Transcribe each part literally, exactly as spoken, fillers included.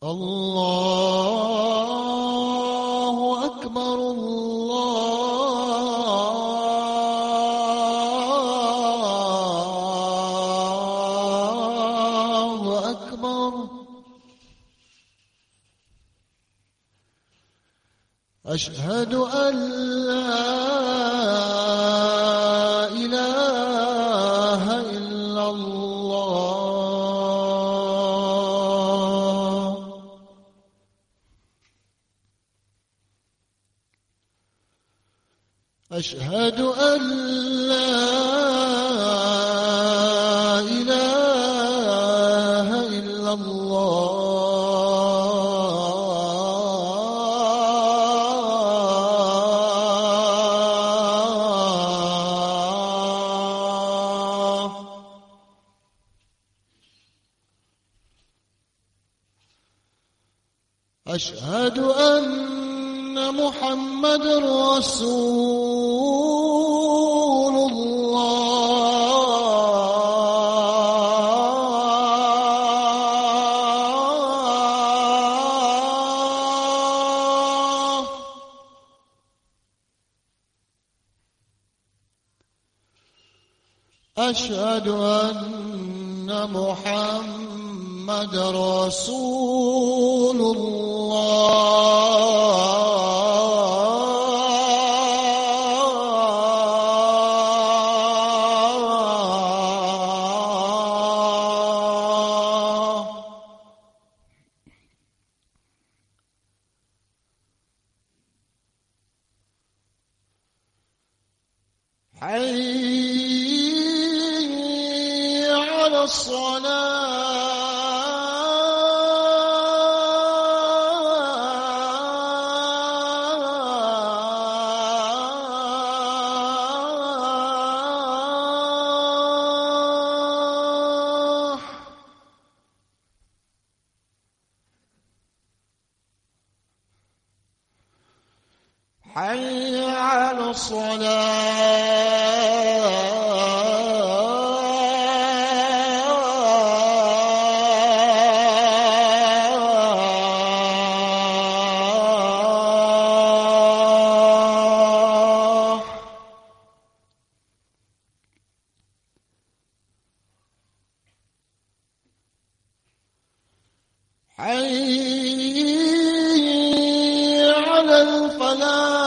الله أكبر الله أكبر. أشهد أن لا إله إلا الله. أشهد أن لا إله إلا الله. أشهد أن محمد رسول الله. أشهد أن محمد رسول الله. حي على الصلاة. حي على الصلاة. حي على الفلاح.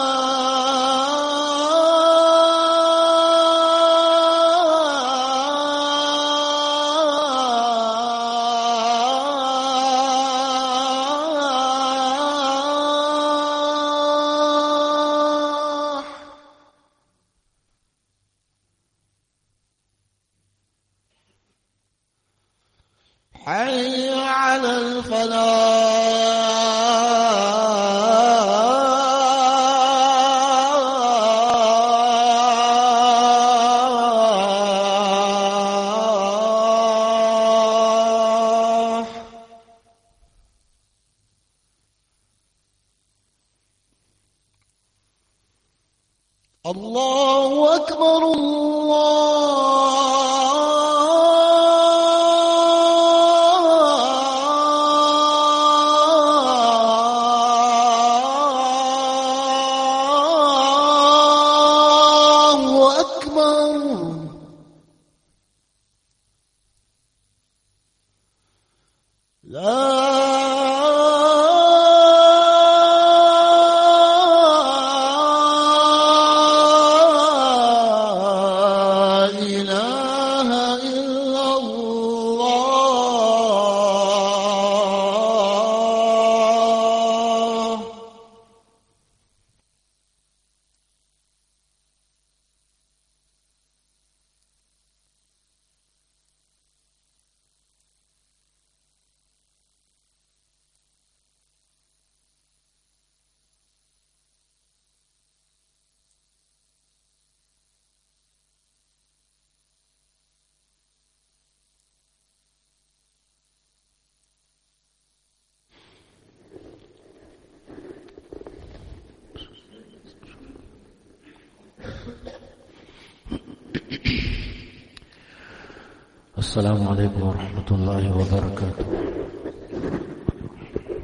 حي على الفلاح. الله أكبر الله أكبر. لا إله إلا الله. السلام عليكم ورحمة الله وبركاته.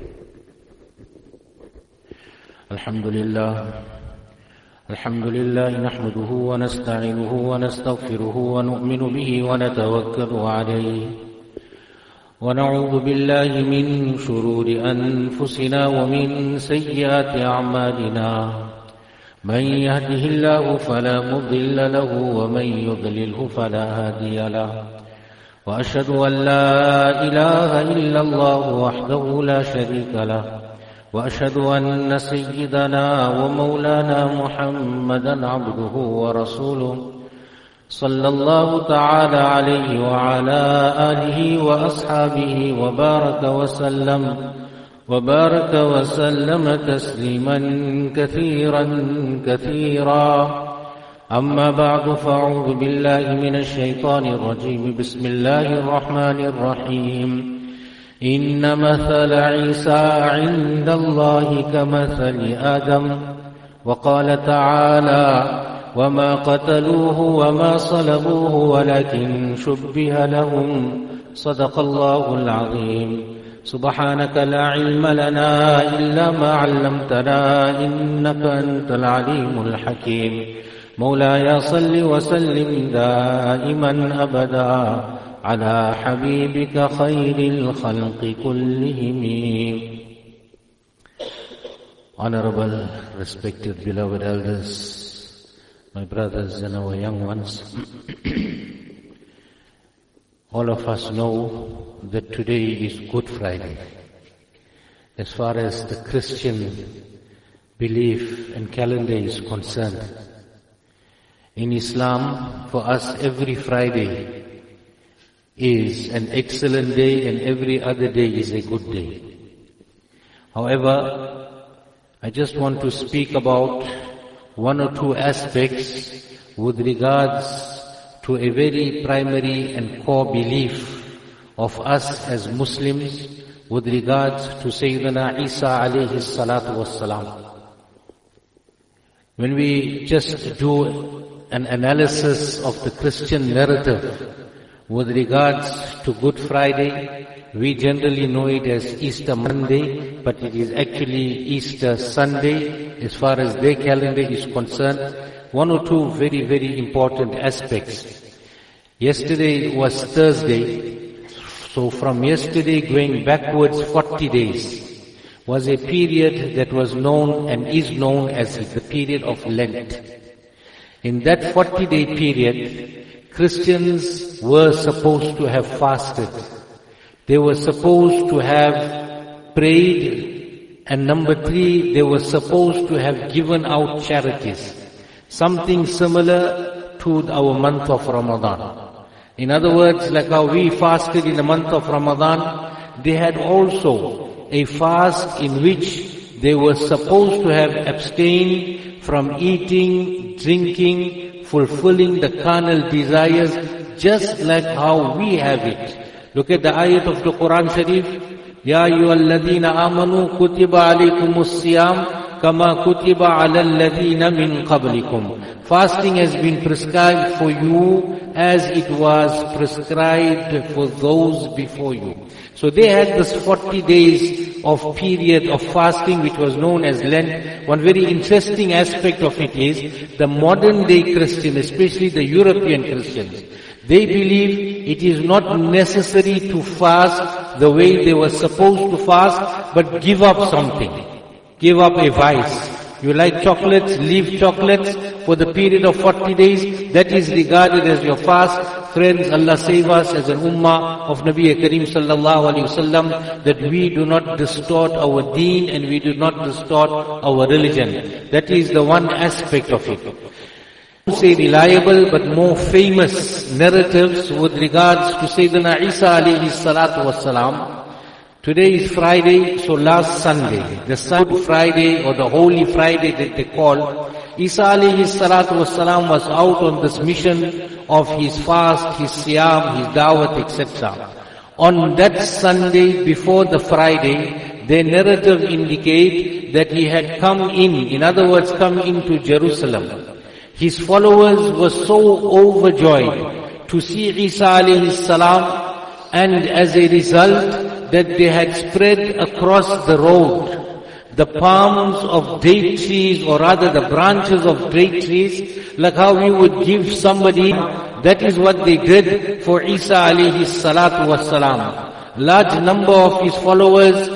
الحمد لله الحمد لله نحمده ونستعينه ونستغفره ونؤمن به ونتوكل عليه ونعوذ بالله من شرور أنفسنا ومن سيئات أعمالنا من يهده الله فلا مضل له ومن يضلله فلا هادي له وأشهد أن لا إله إلا الله وحده لا شريك له وأشهد أن سيدنا ومولانا محمدا عبده ورسوله صلى الله تعالى عليه وعلى آله وأصحابه وبارك وسلم وبارك وسلم تسليما كثيرا كثيرا أما بعد فأعوذ بالله من الشيطان الرجيم بسم الله الرحمن الرحيم إن مثل عيسى عند الله كمثل آدم وقال تعالى وما قتلوه وما صلبوه ولكن شبه لهم صدق الله العظيم سبحانك لا علم لنا إلا ما علمتنا إنك أنت العليم الحكيم مولاي صل وسلم دائما أبدا على حبيبك خير الخلق كلهم. Honorable, respected, beloved elders, my brothers and our young ones, all of us know that today is Good Friday. As far as the Christian belief and calendar is concerned, in Islam, for us every Friday is an excellent day and every other day is a good day. However, I just want to speak about one or two aspects with regards to a very primary and core belief of us as Muslims with regards to Sayyidina Isa alayhi salatu wassalam. When we just do an analysis of the Christian narrative with regards to Good Friday, we generally know it as Easter Monday, but it is actually Easter Sunday as far as their calendar is concerned. One or two very, very important aspects. Yesterday was Thursday, so from yesterday going backwards forty days was a period that was known and is known as the period of Lent. In that forty-day period, Christians were supposed to have fasted. They were supposed to have prayed. And number three, they were supposed to have given out charities. Something similar to our month of Ramadan. In other words, like how we fasted in the month of Ramadan, they had also a fast in which they were supposed to have abstained from eating, drinking, fulfilling the carnal desires, just like how we have it. Look at the ayat of the Quran Sharif. Ya ayyuhalladhina amanu kutiba alaykumus siyam kama kutiba alal ladhina min qablikum. Fasting has been prescribed for you as it was prescribed for those before you. So they had this forty days of period of fasting which was known as Lent. One very interesting aspect of it is the modern day Christian, especially the European Christians, they believe it is not necessary to fast the way they were supposed to fast, but give up something. Give up a vice. You like chocolates, leave chocolates for the period of forty days. That is regarded as your fast. Friends, Allah save us as an ummah of Nabi Kareem sallallahu alayhi wasallam, that we do not distort our deen and we do not distort our religion. That is the one aspect of it. Say reliable but more famous narratives with regards to Sayyidina Isa alayhi salatu wassalam. Today is Friday, so last Sunday, the Good Friday or the Holy Friday that they call, Isa alayhi salatu wassalam was out on this mission of his fast, his siyam, his dawat, et cetera. On that Sunday before the Friday, their narrative indicate that he had come in, in other words, come into Jerusalem. His followers were so overjoyed to see Isa alayhi salam, and as a result, that they had spread across the road. the palms of date trees, or rather the branches of date trees, like how we would give somebody. That is what they did for Isa alayhi salatu wassalam. Large number of his followers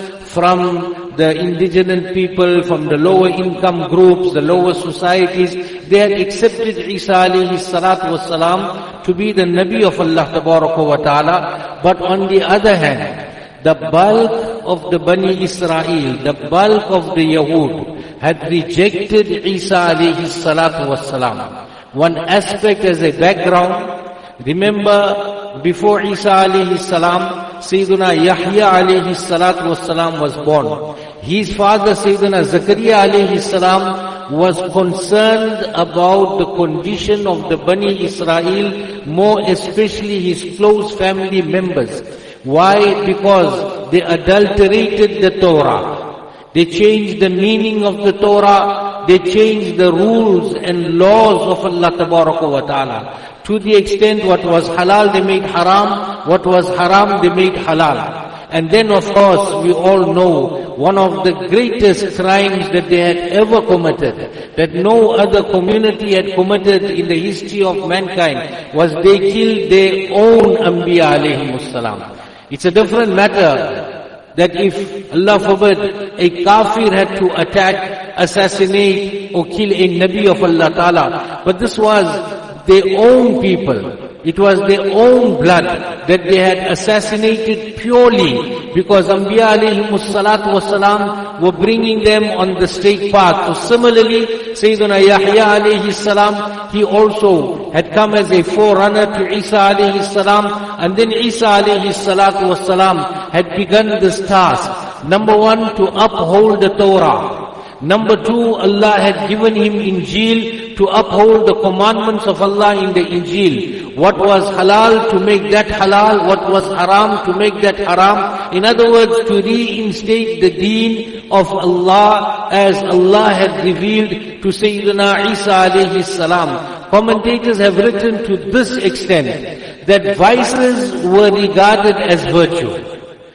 from the indigenous people, from the lower income groups, the lower societies, they had accepted Isa alayhi salatu wassalam to be the Nabi of Allah tabaraka wa ta'ala. But on the other hand, the bulk of the Bani Israel, the bulk of the Yahud, had rejected Isa alayhi salatu wassalam. One aspect as a background, remember before Isa alayhi salam, Sayyidina Yahya alayhi salatu wassalam was born. His father Sayyidina Zakaria alayhi salam was concerned about the condition of the Bani Israel, more especially his close family members. Why? Because they adulterated the Torah. They changed the meaning of the Torah. They changed the rules and laws of Allah Tabaraka wa Ta'ala. To the extent what was halal they made haram, what was haram they made halal. And then of course we all know one of the greatest crimes that they had ever committed, that no other community had committed in the history of mankind, was they killed their own Anbiya alayhimus salam. It's a different matter that if, Allah forbid, a kafir had to attack, assassinate or kill a Nabi of Allah Ta'ala. But this was their own people. It was their own blood that they had assassinated purely because Anbiya alayhimus salatu wasalam were bringing them on the straight path. So similarly, Sayyidina Yahya alayhi salam, he also had come as a forerunner to Isa alayhi salam, and then Isa alayhi salatu wasalam had begun this task. Number one, to uphold the Torah. Number two, Allah had given him Injil to uphold the commandments of Allah in the Injil. What was halal to make that halal, what was haram to make that haram. In other words, to reinstate the deen of Allah as Allah had revealed to Sayyidina Isa alayhi salam. Commentators have written to this extent that vices were regarded as virtue.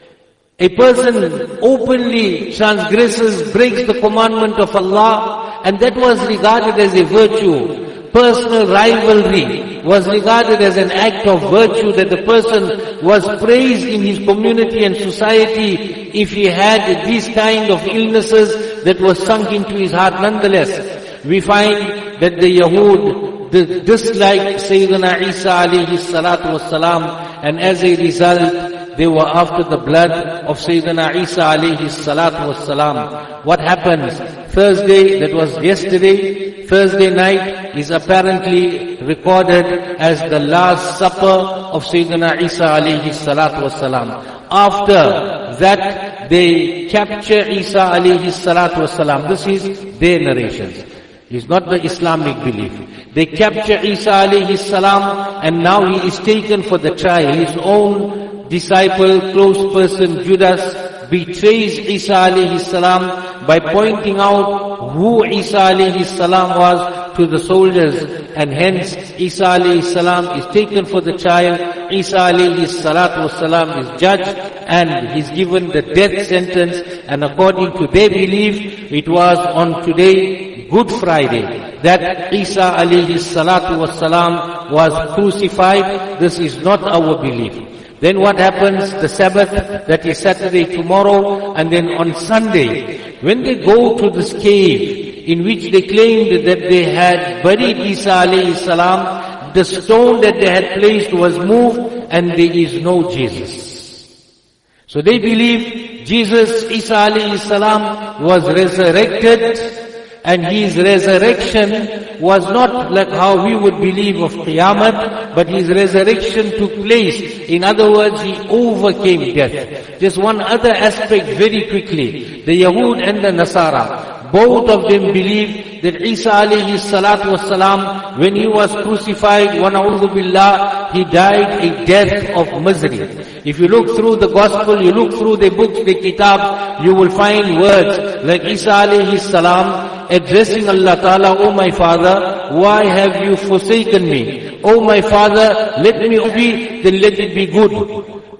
A person openly transgresses, breaks the commandment of Allah, and that was regarded as a virtue. Personal rivalry was regarded as an act of virtue, that the person was praised in his community and society if he had these kind of illnesses that were sunk into his heart. Nonetheless, we find that the Yahud disliked Sayyidina Isa alayhi salatu wassalam, and as a result, they were after the blood of Sayyidina Isa alayhi salatu wassalam. What happens? Thursday, that was yesterday, Thursday night is apparently recorded as the last supper of Sayyidina Isa alayhi salatu wassalam. After that, they capture Isa alayhi salatu wassalam. This is their narrations. It's not the Islamic belief. They capture Isa alayhi salam, and now he is taken for the trial. His own disciple, close person, Judas, betrays Isa alayhi salam by pointing out who Isa alayhi salam was to the soldiers, and hence Isa alayhi salam is taken for the trial. Isa alayhi salatu wasalam is judged and he's given the death sentence, and according to their belief, it was on today, Good Friday, that Isa alayhi salatu wasalam was crucified. This is not our belief. Then what happens? The Sabbath, that is Saturday tomorrow, and then on Sunday, when they go to this cave in which they claimed that they had buried Isa alayhi salam, the stone that they had placed was moved and there is no Jesus. So they believe Jesus, Isa alayhi salam, was resurrected, and his resurrection was not like how we would believe of Qiyamah, but his resurrection took place. In other words, he overcame death. Just one other aspect very quickly. The Yahud and the Nasara, both of them believe that Isa alayhi salatu wasalam, when he was crucified, wa na'udhu billah, he died a death of misery. If you look through the gospel, you look through the books, the kitab, you will find words like Isa alayhi salam addressing Allah Ta'ala, "Oh my Father, why have you forsaken me? Oh my Father, let me be, then let it be good."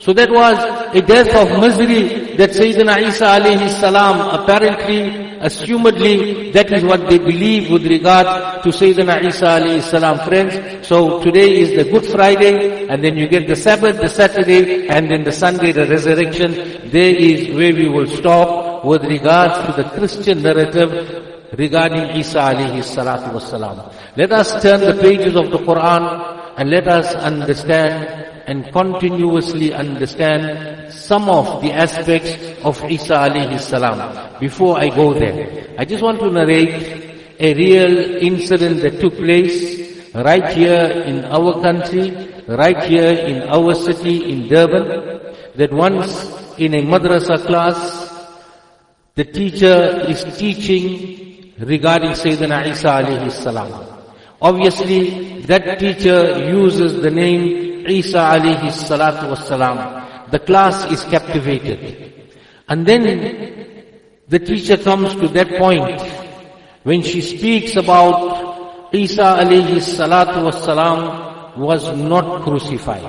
So that was a death of misery that Sayyidina Isa alayhi salam apparently, assumedly, that is what they believe with regard to Sayyidina Isa alayhi salam. Friends, so today is the Good Friday, and then you get the Sabbath, the Saturday, and then the Sunday, the resurrection. There is where we will stop with regards to the Christian narrative regarding Isa alayhi salatu wassalam. Let us turn the pages of the Quran and let us understand and continuously understand some of the aspects of Isa alayhi salam. Before I go there, I just want to narrate a real incident that took place right here in our country, right here in our city in Durban, that once in a madrasa class, the teacher is teaching regarding Sayyidina Isa alayhi salam. Obviously, that teacher uses the name Isa alayhi salatu wassalam. The class is captivated. And then the teacher comes to that point when she speaks about Isa alayhi salatu wassalam was not crucified.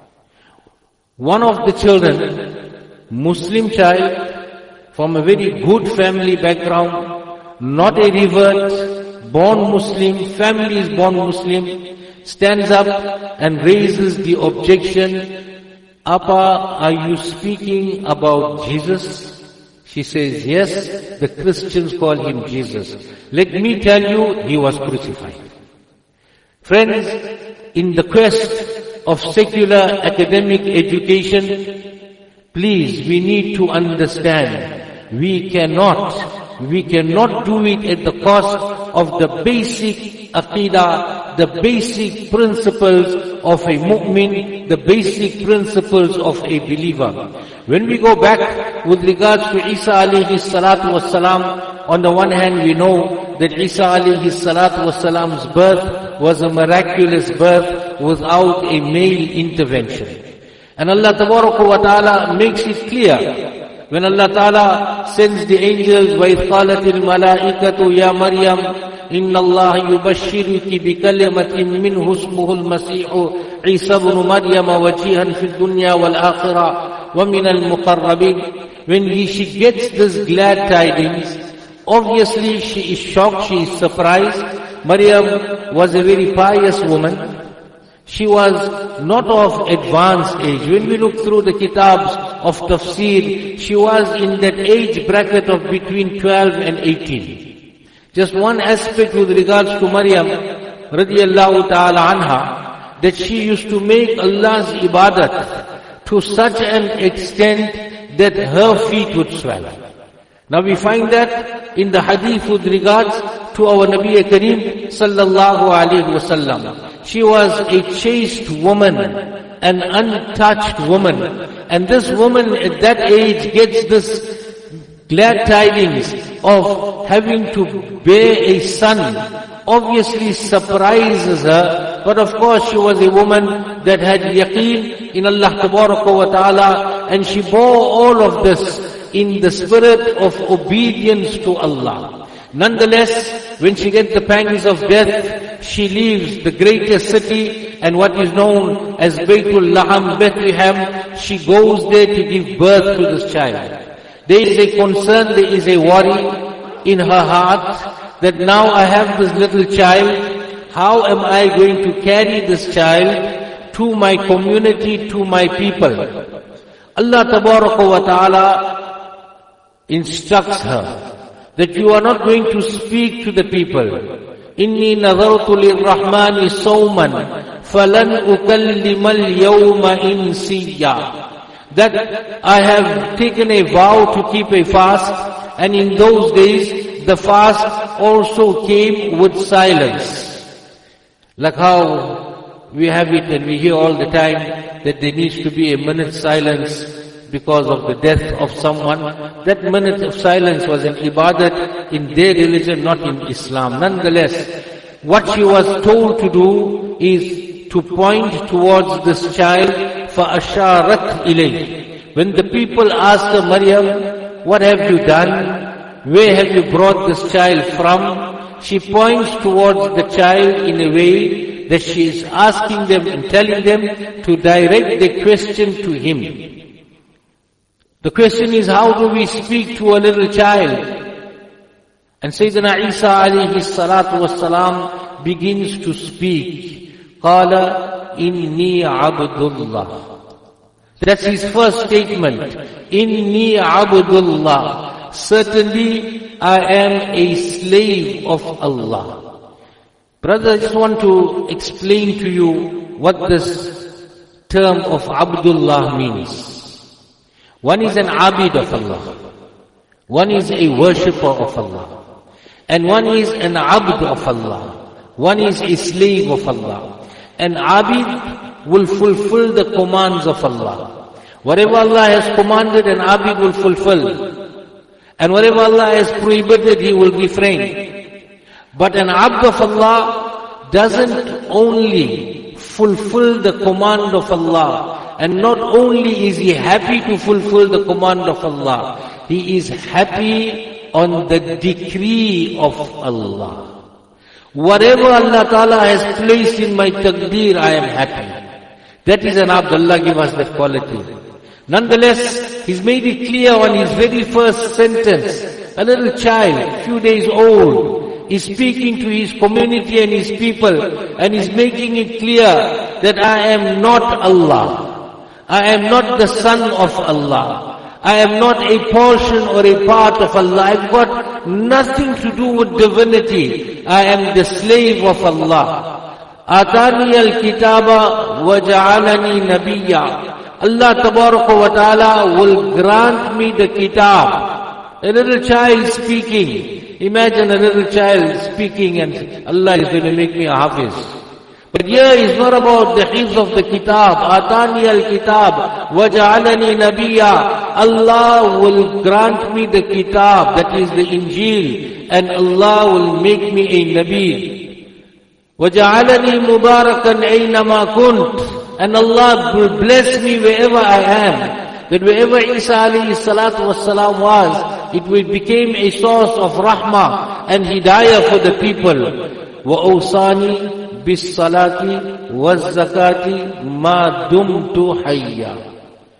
One of the children, Muslim child, from a very good family background, not a revert, born Muslim, family is born Muslim, stands up and raises the objection, Appa, are you speaking about Jesus? She says, yes, the Christians call him Jesus. Let me tell you, he was crucified. Friends, in the quest of secular academic education, please, we need to understand, we cannot, we cannot do it at the cost of the basic aqidah, the basic principles of a mu'min, the basic principles of a believer. When we go back with regards to Isa alayhi salatu wassalam, on the one hand we know that Isa alayhi salatu wassalam's birth was a miraculous birth without a male intervention. And Allah tabaraka wa ta'ala makes it clear. When Allah Ta'ala sends the angels, وَإِذْ قَالَتِ الْمَلَائِكَةُ يَا مَرْيَمْ إِنَّ اللَّهَ يُبَشِّرُكِ بِكَلِمَةٍ مِّنْهُ اسْمُهُ الْمَسِيحُ عِيسَى ابْنُ مَرْيَمَ وَجِيهًا فِي الدُّنْيَا وَالْآخِرَةِ وَمِنَ الْمُقَرَّبِينَ. When he, she gets this glad tidings, obviously she is shocked, she is surprised. Maryam was a very pious woman. She was not of advanced age. When we look through the kitabs of tafsir, she was in that age bracket of between twelve and eighteen. Just one aspect with regards to Maryam, radiyallahu ta'ala anha, that she used to make Allah's ibadat to such an extent that her feet would swell. Now we find that in the hadith with regards to our Nabi Kareem sallallahu alayhi wasallam. She was a chaste woman, an untouched woman. And this woman at that age gets this glad tidings of having to bear a son. Obviously surprises her, but of course she was a woman that had yaqeen in Allah tabaraka wa ta'ala, and she bore all of this in the spirit of obedience to Allah. Nonetheless, when she gets the pangs of death, she leaves the greatest city and what is known as Baytul Laham, Bethlehem. She goes there to give birth to this child. There is a concern, there is a worry in her heart that now I have this little child. How am I going to carry this child to my community, to my people? Allah Tabaraka wa Ta'ala instructs her that you are not going to speak to the people. Inni nazartu lirrahmani sawman falan ukallima al-yawma insiya. That I have taken a vow to keep a fast, and in those days the fast also came with silence. Like how we have it and we hear all the time that there needs to be a minute's silence because of the death of someone. That minute of silence was an ibadat in their religion, not in Islam. Nonetheless, what she was told to do is to point towards this child, فَأَشَارَتْ إِلَيْهِ. When the people asked her, Maryam, what have you done? Where have you brought this child from? She points towards the child in a way that she is asking them and telling them to direct the question to him. The question is, how do we speak to a little child? And Sayyidina Isa alayhi salatu wassalam begins to speak. Qala inni abdullah. That's his first statement. Inni abdullah. Certainly I am a slave of Allah. Brother, I just want to explain to you what this term of Abdullah means. One is an abid of Allah. One is a worshipper of Allah. And one is an abd of Allah. One is a slave of Allah. An abid will fulfill the commands of Allah. Whatever Allah has commanded, an abid will fulfill. And whatever Allah has prohibited, he will refrain. But an abd of Allah doesn't only fulfill the command of Allah, and not only is he happy to fulfill the command of Allah, he is happy on the decree of Allah. Whatever Allah Ta'ala has placed in my taqdeer, I am happy. That is an abd. Allah give us that quality. Nonetheless, he's made it clear on his very first sentence. A little child, few days old, is speaking to his community and his people, and is making it clear that I am not Allah. I am not the son of Allah. I am not a portion or a part of Allah. I've got nothing to do with divinity. I am the slave of Allah. Atani al-kitaba wa ja'alani nabiyya. Allah tabaraka wa ta'ala will grant me the kitab. A little child speaking. Imagine a little child speaking and Allah is going to make me a hafiz. But here is not about the hifz of the kitab. Atani al-kitab wa ja'alani nabiyya. Allah will grant me the kitab, that is the Injil, and Allah will make me a nabi. Wa ja'alani mubarakan aynama kunt. And Allah will bless me wherever I am. That wherever Isa alayhi salatu wassalam was, it will became a source of rahmah and hidayah for the people. Wa awsani bis-salati waz-zakati ma dumtu hayya.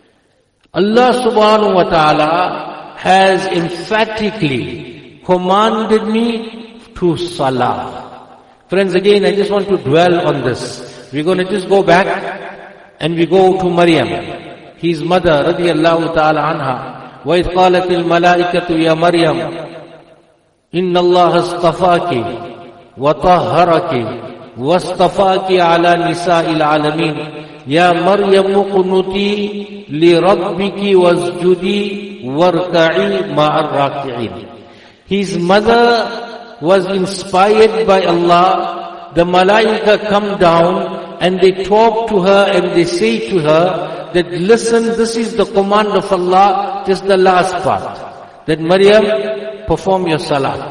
Allah subhanahu wa ta'ala has emphatically commanded me to salah. Friends, again, I just want to dwell on this. We're going to just go back and we go to Maryam, his mother, radiyallahu ta'ala anha. وَإِذْ قَالَتِ الْمَلَائِكَةُ يَا مَرْيَمْ إِنَّ اللَّهَ اصْطَفَاكِ وَطَهَّرَكِ وَاصْطَفَاكِ عَلَى نِسَاءِ الْعَالَمِينَ يَا مَرْيَمُ اقْنُتِي لِرَبِّكِ وَاسْجُدِي وَارْكَعِي مَعَ الرَّاكِعِينَ. His mother was inspired by Allah. The malaika come down and they talk to her and they say to her that, listen, this is the command of Allah, just the last part. That Maryam, perform your salat.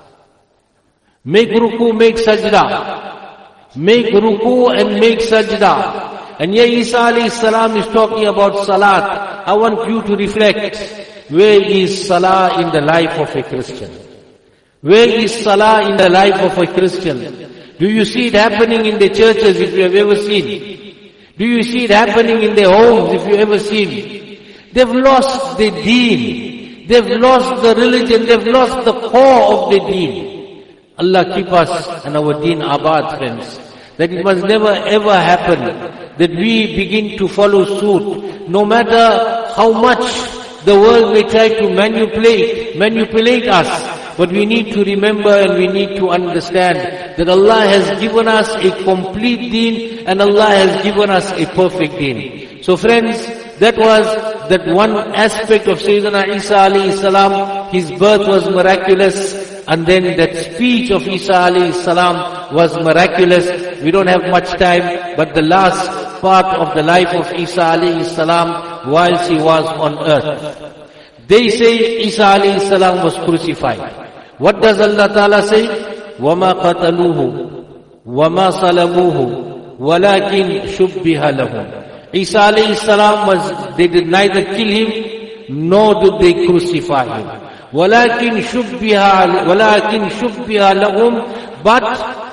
Make ruku, make sajda. Make ruku and make sajda. And here Isa alayhi salam is talking about salat. I want you to reflect. Where is salah in the life of a Christian? Where is salah in the life of a Christian? Do you see it happening in the churches, if you have ever seen? Do you see it happening in their homes, if you ever seen? They've lost the deen. They've lost the religion. They've lost the core of the deen. Allah keep us and our deen abad, friends. That it must never ever happen that we begin to follow suit. No matter how much the world may try to manipulate, manipulate us. But we need to remember and we need to understand that Allah has given us a complete deen and Allah has given us a perfect deen. So friends, that was that one aspect of Sayyidina Isa alayhi salam. His birth was miraculous, and then that speech of Isa alayhi salam was miraculous. We don't have much time, but the last part of the life of Isa alayhi salam whilst he was on earth. They say Isa alayhi salam was crucified. What does Allah Ta'ala say? وَمَا قَتَلُوهُ وَمَا صَلَبُوهُ وَلَكِنْ شُبِّهَ لَهُمْ. Isa alayhi salam was, they did neither kill him, nor did they crucify him. وَلَكِنْ شُبِّهَ وَلَكِنْ شُبِّهَ لَهُمْ. But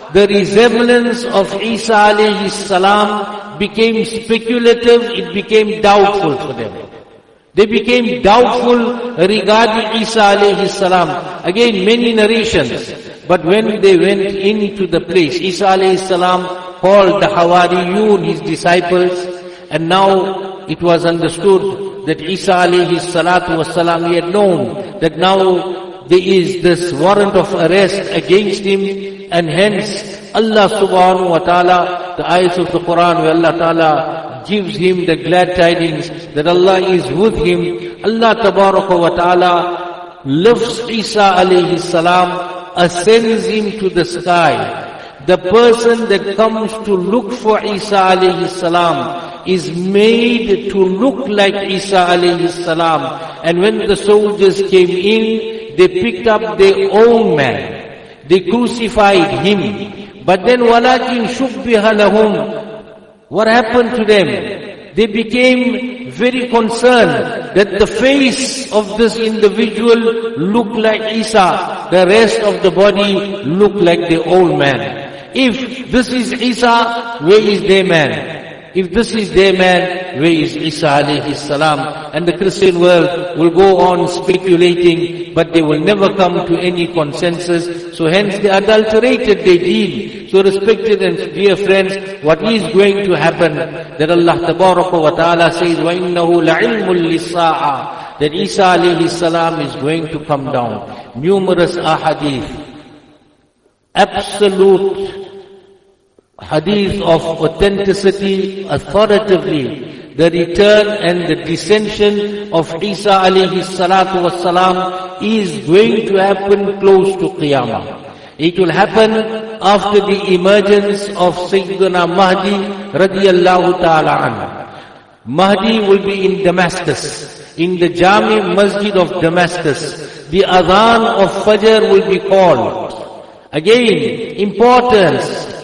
the resemblance of Isa alayhi salam became speculative, it became doubtful for them. They became doubtful regarding Isa alayhi salam. Again, many narrations. But when they went into the place, Isa alayhi salam called the Hawariyun, his disciples, and now it was understood that Isa alayhi salatu wasalam, he had known that now there is this warrant of arrest against him, and hence Allah subhanahu wa ta'ala, the ayahs of the Quran where Allah ta'ala gives him the glad tidings that Allah is with him, Allah tabaraka wa ta'ala lifts Isa alayhi salam, ascends him to the sky. The person that comes to look for Isa alayhi salam is made to look like Isa alayhi salam. And when the soldiers came in, they picked up their own man. They crucified him. But then وَلَكِنْ شُبِّهَ لَهُمْ. What happened to them? They became very concerned that the face of this individual looked like Isa. The rest of the body looked like the old man. If this is Isa, where is their man? If this is their man, where is Isa alayhi salam? And the Christian world will go on speculating, but they will never come to any consensus. So hence they adulterated their deen. So respected and dear friends, what is going to happen? That Allah tabaraka wa ta'ala says, وَإِنَّهُ لَعِلْمٌ لِلسَّاعَةِ, that Isa alayhi salam is going to come down. Numerous ahadith, absolute hadith of authenticity, authoritatively, the return and the descension of Isa alayhi salatu wassalam is going to happen close to Qiyamah. It will happen after the emergence of Sayyidina Mahdi radiyallahu ta'ala anhu. Mahdi will be in Damascus, in the Jami Masjid of Damascus. The adhan of Fajr will be called. Again, importance,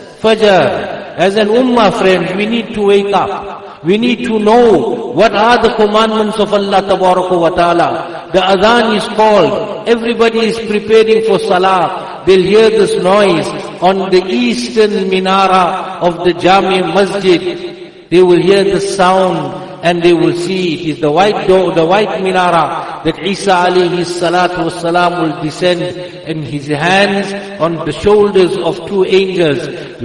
Fajr. As an ummah, friends, we need to wake up. We need to know what are the commandments of Allah Tabaraka wa Ta'ala. The adhan is called. Everybody is preparing for salah. They'll hear this noise on the eastern minara of the Jami Masjid. They will hear the sound and they will see it is the white door, the white minara that Isa alayhi salatu wasalam will descend in his hands on the shoulders of two angels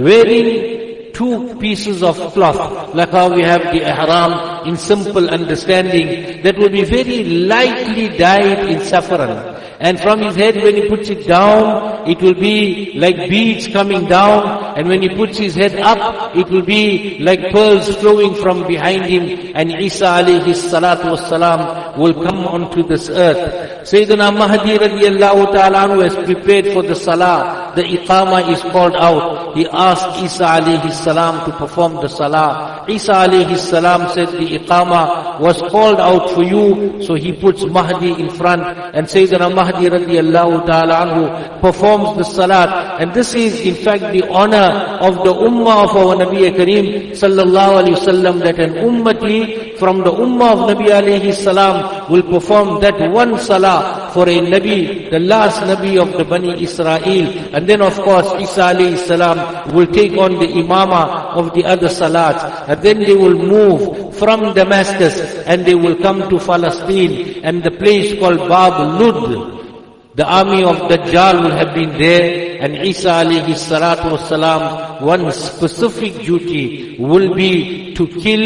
wearing two pieces of cloth, like how we have the ihram in simple understanding, that will be very lightly dyed in saffron. And from his head, when he puts it down, it will be like beads coming down. And when he puts his head up, it will be like pearls flowing from behind him. And Isa alayhi salatu wassalam will come onto this earth. Sayyidina Mahdi radiyallahu ta'ala anhu has prepared for the salah. The iqama is called out. He asked Isa alayhi salam to perform the salah. Isa alayhi salam said the iqama was called out for you. So he puts Mahdi in front, and Sayyidina Mahdi radiyallahu ta'ala anhu performs the salat. And this is in fact the honor of the ummah of our Nabi Kareem sallallahu alayhi wasallam, that an ummati from the ummah of Nabi alayhi salam will perform that one salah for a Nabi, the last Nabi of the Bani Israel. And then of course Isa alayhi salam will take on the imama of the other salats. And then they will move from Damascus and they will come to Palestine and the place called Bab Lud. The army of Dajjal will have been there, and Isa alayhi salatu wasalam, one specific duty will be to kill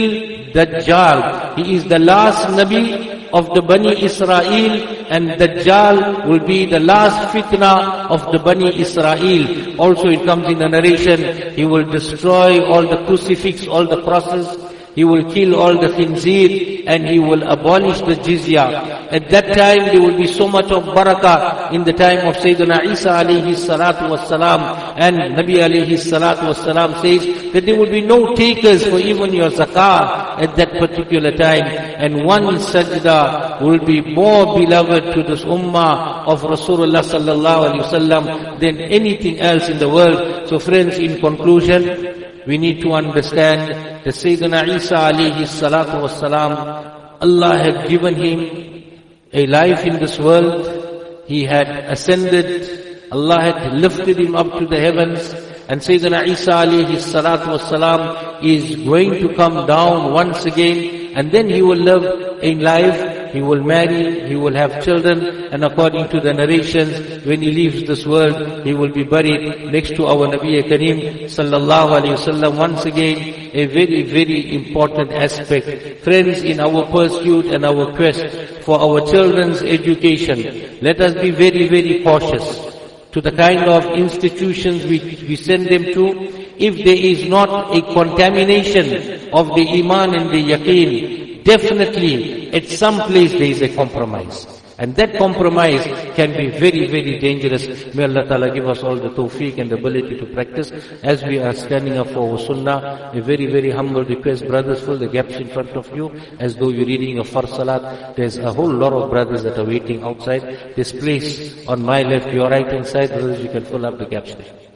Dajjal. He is the last Nabi of the Bani Israel, and Dajjal will be the last fitna of the Bani Israel. Also it comes in the narration, he will destroy all the crucifix, all the crosses. He will kill all the khinzir and he will abolish the jizya. At that time there will be so much of barakah in the time of Sayyidina Isa alayhi salatu wassalam. And Nabi alayhi salatu wassalam says that there will be no takers for even your zakah at that particular time. And one sajda will be more beloved to this ummah of Rasulullah sallallahu alayhi wasallam than anything else in the world. So friends, in conclusion, we need to understand that Sayyidina Isa alayhi salatu wassalam, Allah had given him a life in this world. He had ascended. Allah had lifted him up to the heavens. And Sayyidina Isa alayhi salatu wasalam is going to come down once again, and then he will live in life, he will marry, he will have children, and according to the narrations, when he leaves this world, he will be buried next to our Nabi Kareem sallallahu alayhi wasallam. Once again, a very, very important aspect. Friends, in our pursuit and our quest for our children's education, let us be very, very cautious to the kind of institutions which we send them to. If there is not a contamination of the iman and the yaqeen, definitely at some place there is a compromise. And that compromise can be very, very dangerous. May Allah Ta'ala give us all the tawfiq and the ability to practice. As we are standing up for our sunnah, a very, very humble request, brothers, fill the gaps in front of you, as though you're reading a fard salat. There's a whole lot of brothers that are waiting outside. This place on my left, your right hand side, brothers, you can fill up the gaps there.